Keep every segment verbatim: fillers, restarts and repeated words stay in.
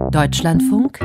Deutschlandfunk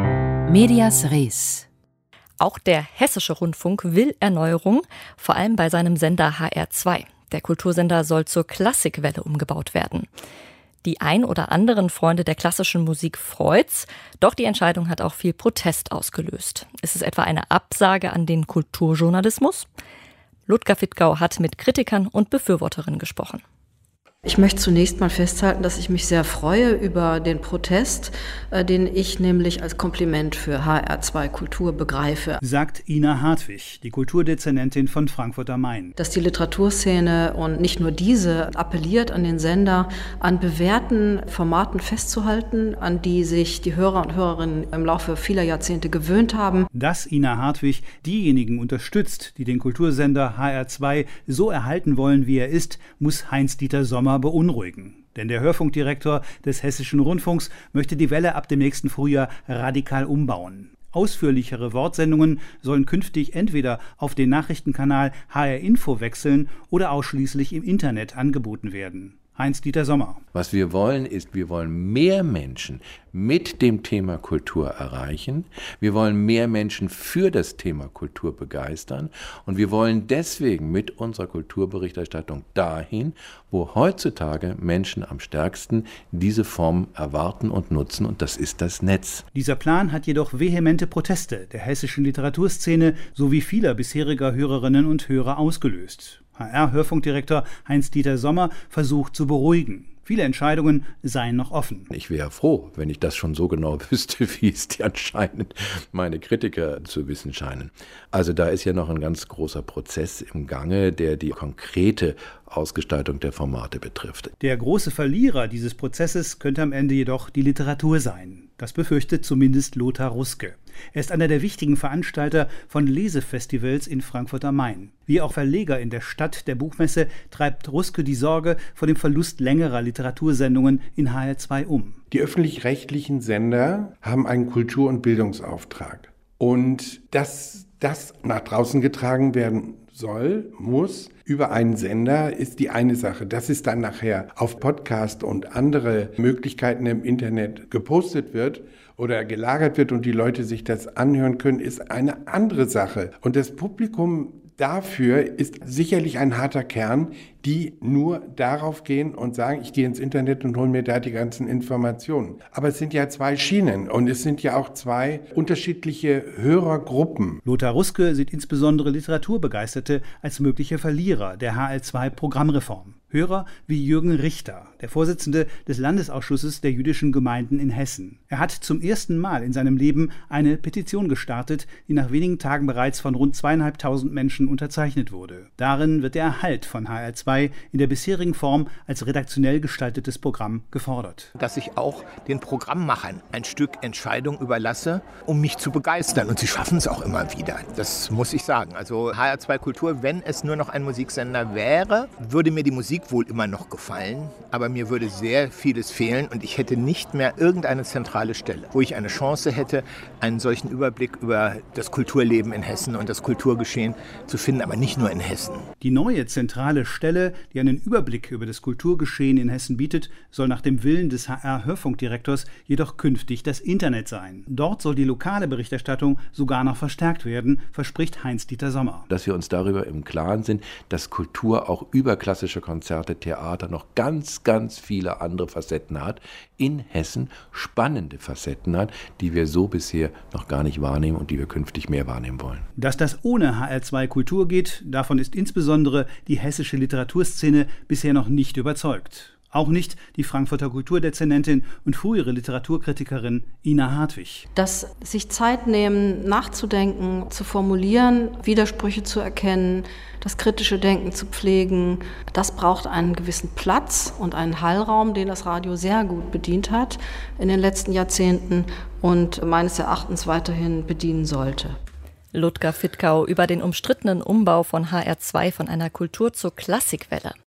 Medias Res. Auch der Hessische Rundfunk will Erneuerung, vor allem bei seinem Sender H R zwei. Der Kultursender soll zur Klassikwelle umgebaut werden. Die ein oder anderen Freunde der klassischen Musik freut's, doch die Entscheidung hat auch viel Protest ausgelöst. Ist es etwa eine Absage an den Kulturjournalismus? Ludger Fittkau hat mit Kritikern und Befürworterinnen gesprochen. Ich möchte zunächst mal festhalten, dass ich mich sehr freue über den Protest, äh, den ich nämlich als Kompliment für H R zwei Kultur begreife. Sagt Ina Hartwig, die Kulturdezernentin von Frankfurt am Main. Dass die Literaturszene und nicht nur diese appelliert an den Sender, an bewährten Formaten festzuhalten, an die sich die Hörer und Hörerinnen im Laufe vieler Jahrzehnte gewöhnt haben. Dass Ina Hartwig diejenigen unterstützt, die den Kultursender H R zwei so erhalten wollen, wie er ist, muss Heinz-Dieter Sommer beunruhigen. Denn der Hörfunkdirektor des Hessischen Rundfunks möchte die Welle ab dem nächsten Frühjahr radikal umbauen. Ausführlichere Wortsendungen sollen künftig entweder auf den Nachrichtenkanal H R Info wechseln oder ausschließlich im Internet angeboten werden. Heinz-Dieter Sommer. Was wir wollen, ist, wir wollen mehr Menschen mit dem Thema Kultur erreichen. Wir wollen mehr Menschen für das Thema Kultur begeistern. Und wir wollen deswegen mit unserer Kulturberichterstattung dahin, wo heutzutage Menschen am stärksten diese Form erwarten und nutzen. Und das ist das Netz. Dieser Plan hat jedoch vehemente Proteste der hessischen Literaturszene sowie vieler bisheriger Hörerinnen und Hörer ausgelöst. H R-Hörfunkdirektor Heinz-Dieter Sommer versucht zu beruhigen. Viele Entscheidungen seien noch offen. Ich wäre froh, wenn ich das schon so genau wüsste, wie es die anscheinend meine Kritiker zu wissen scheinen. Also da ist ja noch ein ganz großer Prozess im Gange, der die konkrete Ausgestaltung der Formate betrifft. Der große Verlierer dieses Prozesses könnte am Ende jedoch die Literatur sein. Das befürchtet zumindest Lothar Ruske. Er ist einer der wichtigen Veranstalter von Lesefestivals in Frankfurt am Main. Wie auch Verleger in der Stadt der Buchmesse treibt Ruske die Sorge vor dem Verlust längerer Literatursendungen in H R zwei um. Die öffentlich-rechtlichen Sender haben einen Kultur- und Bildungsauftrag. Und dass das nach draußen getragen werden soll, muss, über einen Sender, ist die eine Sache. Dass es dann nachher auf Podcast und andere Möglichkeiten im Internet gepostet wird oder gelagert wird und die Leute sich das anhören können, ist eine andere Sache. Und das Publikum dafür ist sicherlich ein harter Kern, die nur darauf gehen und sagen, ich gehe ins Internet und hole mir da die ganzen Informationen. Aber es sind ja zwei Schienen und es sind ja auch zwei unterschiedliche Hörergruppen. Lothar Ruske sieht insbesondere Literaturbegeisterte als mögliche Verlierer der H R zwei Programmreform. Hörer wie Jürgen Richter, der Vorsitzende des Landesausschusses der jüdischen Gemeinden in Hessen. Er hat zum ersten Mal in seinem Leben eine Petition gestartet, die nach wenigen Tagen bereits von rund zweieinhalbtausend Menschen unterzeichnet wurde. Darin wird der Erhalt von H R zwei in der bisherigen Form als redaktionell gestaltetes Programm gefordert. Dass ich auch den Programmmachern ein Stück Entscheidung überlasse, um mich zu begeistern. Und sie schaffen es auch immer wieder. Das muss ich sagen. Also H R zwei Kultur, wenn es nur noch ein Musiksender wäre, würde mir die Musik wohl immer noch gefallen, aber mir würde sehr vieles fehlen und ich hätte nicht mehr irgendeine zentrale Stelle, wo ich eine Chance hätte, einen solchen Überblick über das Kulturleben in Hessen und das Kulturgeschehen zu finden, aber nicht nur in Hessen. Die neue zentrale Stelle, die einen Überblick über das Kulturgeschehen in Hessen bietet, soll nach dem Willen des H R-Hörfunkdirektors jedoch künftig das Internet sein. Dort soll die lokale Berichterstattung sogar noch verstärkt werden, verspricht Heinz-Dieter Sommer. Dass wir uns darüber im Klaren sind, dass Kultur auch über klassische Konzerte, Theater, noch ganz, ganz viele andere Facetten hat, in Hessen spannende Facetten hat, die wir so bisher noch gar nicht wahrnehmen und die wir künftig mehr wahrnehmen wollen. Dass das ohne H R zwei Kultur geht, davon ist insbesondere die hessische Literaturszene bisher noch nicht überzeugt. Auch nicht die Frankfurter Kulturdezernentin und frühere Literaturkritikerin Ina Hartwig. Dass sich Zeit nehmen, nachzudenken, zu formulieren, Widersprüche zu erkennen, das kritische Denken zu pflegen, das braucht einen gewissen Platz und einen Hallraum, den das Radio sehr gut bedient hat in den letzten Jahrzehnten und meines Erachtens weiterhin bedienen sollte. Ludger Fittkau über den umstrittenen Umbau von H R zwei von einer Kultur zur Klassikwelle.